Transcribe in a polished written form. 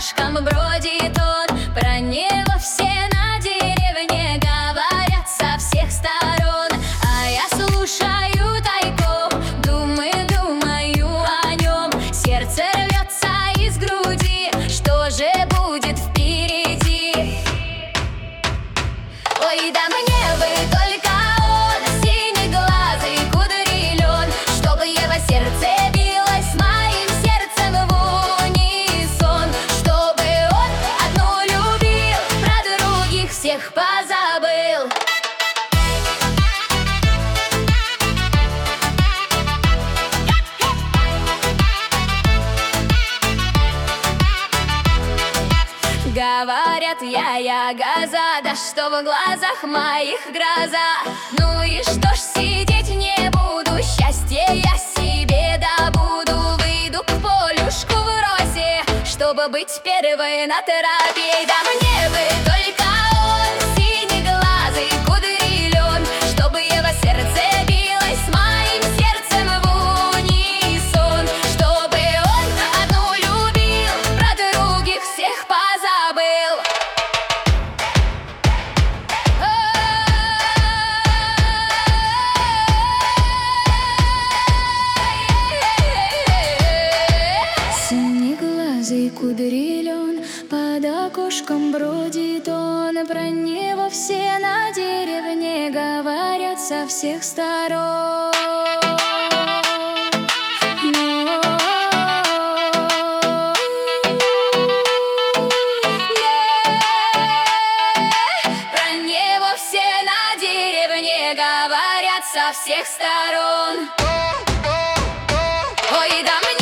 окошком бродит он. Про него все на деревне говорят со всех сторон. А я слушаю тайком, думаю о нем. Сердце рвется из груди, что же будет впереди? Ой, да мне бы только он, синеглазый кудрилен, чтобы его сердце билось с моим сердцем в унисон, чтобы он одну любил, про других всех позабыл. Говорят, я газа, да что в глазах моих гроза. Ну и что ж, сидеть не буду, счастье я себе добуду. Выйду к полюшку в росе, чтобы быть первой на тропе. Да мне бы только он, синеглазый кудрилен, чтобы его сердце билось с моим сердцем в унисон, чтобы он одну любил, про других всех позабыл. Синеглазый кудрилен, под окошком бродит он. Про него все на деревне говорят со всех сторон. Про него все на деревне говорят со всех сторон. Ой, да мне